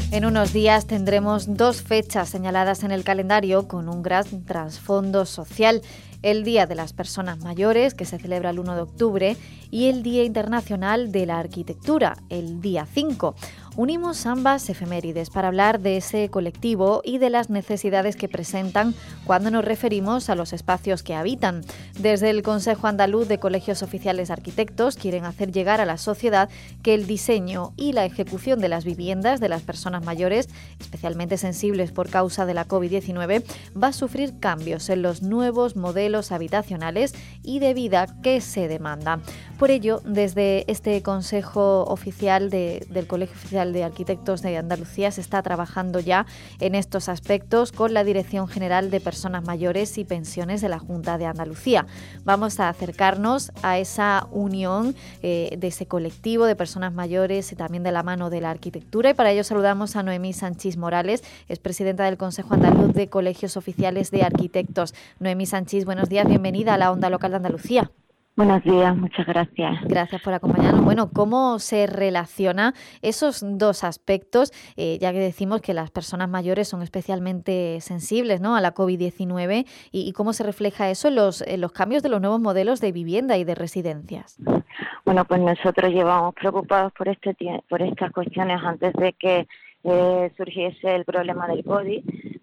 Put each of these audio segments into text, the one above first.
En unos días tendremos dos fechas señaladas en el calendario con un gran trasfondo social. El Día de las Personas Mayores, que se celebra el 1 de octubre, y el Día Internacional de la Arquitectura, el día 5. Unimos ambas efemérides para hablar de ese colectivo y de las necesidades que presentan cuando nos referimos a los espacios que habitan. Desde el Consejo Andaluz de Colegios Oficiales de Arquitectos quieren hacer llegar a la sociedad que el diseño y la ejecución de las viviendas de las personas mayores, especialmente sensibles por causa de la COVID-19, va a sufrir cambios en los nuevos modelos habitacionales y de vida que se demandan. Por ello, desde este Consejo Oficial del Colegio Oficial de Arquitectos de Andalucía se está trabajando ya en estos aspectos con la Dirección General de Personas Mayores y Pensiones de la Junta de Andalucía. Vamos a acercarnos a esa unión de ese colectivo de personas mayores y también de la mano de la arquitectura, y para ello saludamos a Noemí Sanchís Morales, es presidenta del Consejo Andaluz de Colegios Oficiales de Arquitectos. Noemí Sanchís, buenos días, bienvenida a la Onda Local de Andalucía. Buenos días, muchas gracias. Gracias por acompañarnos. Bueno, ¿cómo se relaciona esos dos aspectos? Ya que decimos que las personas mayores son especialmente sensibles, ¿no?, a la COVID-19, y cómo se refleja eso en los cambios de los nuevos modelos de vivienda y de residencias. Bueno, pues nosotros llevamos preocupados por estas cuestiones antes de que surgiese el problema del COVID,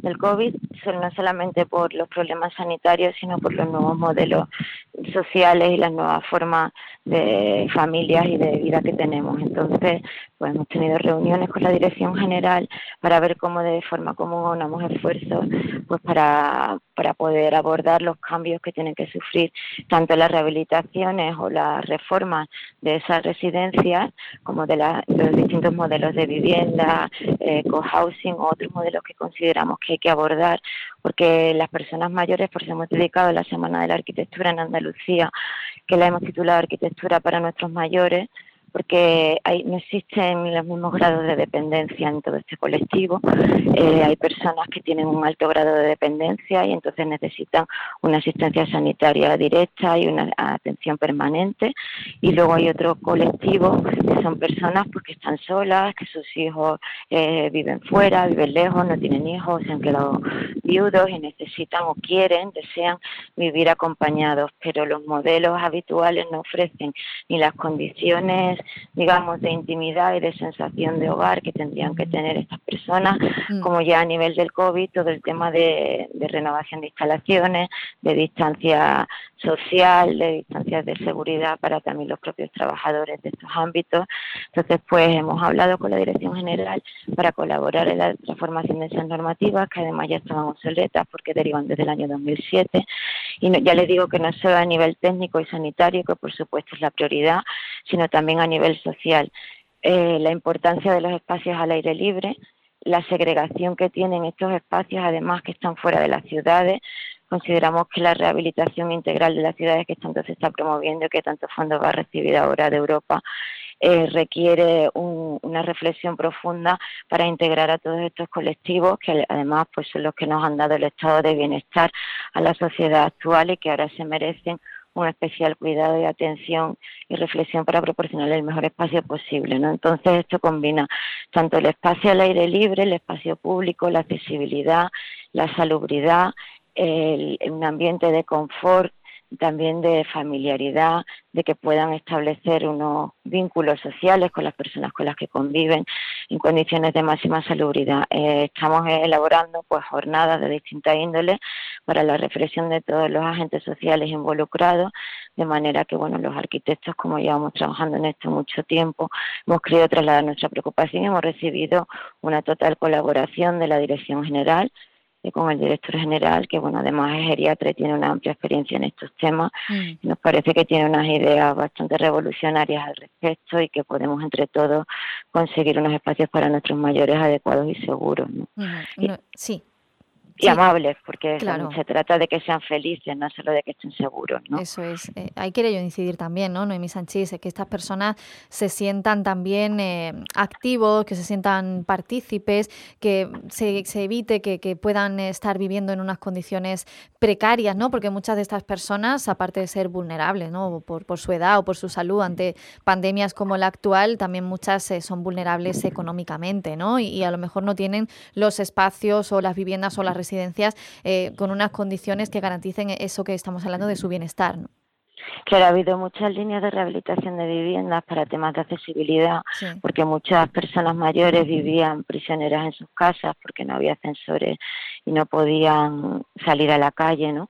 no solamente por los problemas sanitarios, sino por los nuevos modelos sociales y las nuevas formas de familias y de vida que tenemos. Entonces, pues hemos tenido reuniones con la Dirección General para ver cómo de forma común unamos esfuerzos pues para poder abordar los cambios que tienen que sufrir tanto las rehabilitaciones o las reformas de esas residencias como de los distintos modelos de vivienda, cohousing o otros modelos que consideramos que hay que abordar, porque las personas mayores, por eso hemos dedicado la Semana de la Arquitectura en Andalucía, que la hemos titulado Arquitectura para nuestros mayores, porque no existen los mismos grados de dependencia en todo este colectivo. Hay personas que tienen un alto grado de dependencia y entonces necesitan una asistencia sanitaria directa y una atención permanente. Y luego hay otro colectivo que son personas pues, que están solas, que sus hijos viven fuera, viven lejos, no tienen hijos, se han quedado viudos y necesitan o desean vivir acompañados, pero los modelos habituales no ofrecen ni las condiciones, digamos, de intimidad y de sensación de hogar que tendrían que tener estas personas, como ya a nivel del COVID, todo el tema de renovación de instalaciones, de distancia social, de distancias de seguridad para también los propios trabajadores de estos ámbitos. Entonces, pues hemos hablado con la Dirección General para colaborar en la transformación de esas normativas, que además ya estaban obsoletas porque derivan desde el año 2007. Y ya les digo que no solo a nivel técnico y sanitario, que por supuesto es la prioridad, sino también a nivel social. La importancia de los espacios al aire libre, la segregación que tienen estos espacios, además que están fuera de las ciudades. Consideramos que la rehabilitación integral de las ciudades que tanto se está promoviendo y que tantos fondos va a recibir ahora de Europa, requiere una reflexión profunda para integrar a todos estos colectivos que además pues son los que nos han dado el estado de bienestar a la sociedad actual y que ahora se merecen un especial cuidado y atención y reflexión para proporcionarle el mejor espacio posible, ¿no? Entonces esto combina tanto el espacio al aire libre, el espacio público, la accesibilidad, la salubridad, un ambiente de confort, también de familiaridad, de que puedan establecer unos vínculos sociales con las personas con las que conviven en condiciones de máxima salubridad. Estamos elaborando pues jornadas de distintas índoles para la reflexión de todos los agentes sociales involucrados, de manera que bueno, los arquitectos, como llevamos trabajando en esto mucho tiempo, hemos querido trasladar nuestra preocupación y hemos recibido una total colaboración de la Dirección General con el director general, que bueno, además es geriatra y tiene una amplia experiencia en estos temas. Nos parece que tiene unas ideas bastante revolucionarias al respecto y que podemos entre todos conseguir unos espacios para nuestros mayores adecuados y seguros, ¿no? Sí. y Sí, amables, porque claro. se trata de que sean felices, no solo de que estén seguros, ¿no? Eso es. Ahí quería yo incidir también, ¿no, Noemí Sanchís? Que estas personas se sientan también activos, que se sientan partícipes, que se evite que puedan estar viviendo en unas condiciones precarias, ¿no? Porque muchas de estas personas, aparte de ser vulnerables, ¿no? Por su edad o por su salud ante pandemias como la actual, también muchas son vulnerables económicamente, ¿no? Y a lo mejor no tienen los espacios o las viviendas o las residencias con unas condiciones que garanticen eso que estamos hablando de su bienestar, ¿no? Claro, ha habido muchas líneas de rehabilitación de viviendas para temas de accesibilidad, Sí. porque muchas personas mayores vivían prisioneras en sus casas porque no había ascensores y no podían salir a la calle, ¿no?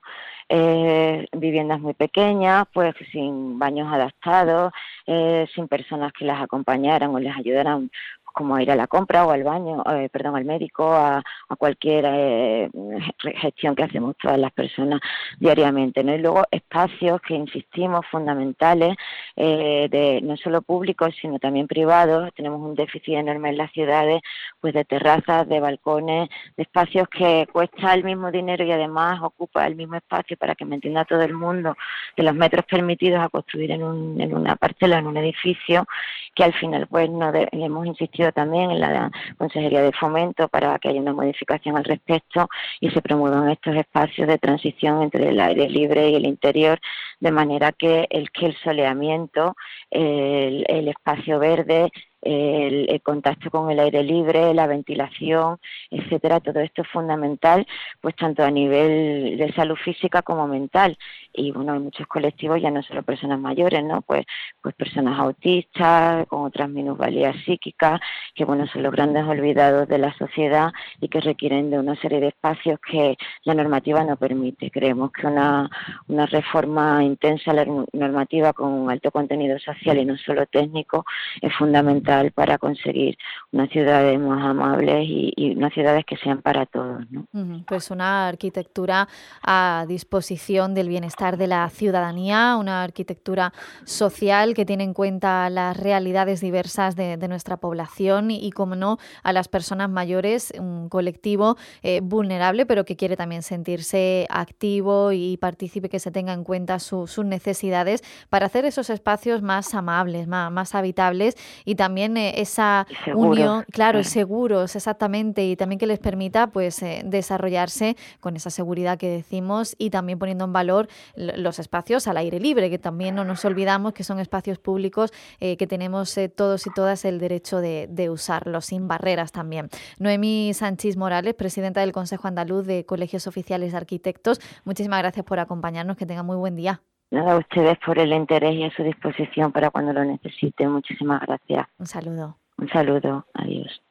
Viviendas muy pequeñas, pues sin baños adaptados, sin personas que las acompañaran o les ayudaran como a ir a la compra o al baño, perdón, al médico, a cualquier gestión que hacemos todas las personas diariamente, ¿no? Y luego espacios que insistimos fundamentales, de no solo públicos sino también privados. Tenemos un déficit enorme en las ciudades, pues de terrazas, de balcones, de espacios que cuesta el mismo dinero y además ocupa el mismo espacio, para que me entienda todo el mundo, de los metros permitidos a construir en una parcela, en un edificio, que al final pues hemos insistido también en la Consejería de Fomento para que haya una modificación al respecto y se promuevan estos espacios de transición entre el aire libre y el interior, de manera que el soleamiento, el espacio verde, el contacto con el aire libre, la ventilación, etcétera, todo esto es fundamental, pues tanto a nivel de salud física como mental. Y bueno, hay muchos colectivos, ya no solo personas mayores, ¿no? Pues personas autistas, con otras minusvalías psíquicas, que bueno, son los grandes olvidados de la sociedad y que requieren de una serie de espacios que la normativa no permite. Creemos que una reforma intensa a la normativa con un alto contenido social y no solo técnico es fundamental para conseguir unas ciudades más amables y unas ciudades que sean para todos, ¿no? Pues una arquitectura a disposición del bienestar de la ciudadanía, una arquitectura social que tiene en cuenta las realidades diversas de nuestra población y, como no, a las personas mayores, un colectivo vulnerable, pero que quiere también sentirse activo y partícipe, que se tenga en cuenta sus necesidades para hacer esos espacios más amables, más habitables, y también esa Seguros, unión, claro, y claro. seguros, exactamente, y también que les permita pues desarrollarse con esa seguridad que decimos, y también poniendo en valor los espacios al aire libre, que también no nos olvidamos que son espacios públicos que tenemos todos y todas el derecho de usarlos sin barreras también. Noemí Sanchís Morales, presidenta del Consejo Andaluz de Colegios Oficiales de Arquitectos, muchísimas gracias por acompañarnos, que tenga muy buen día. Nada, a ustedes por el interés y a su disposición para cuando lo necesiten. Muchísimas gracias. Un saludo. Un saludo. Adiós.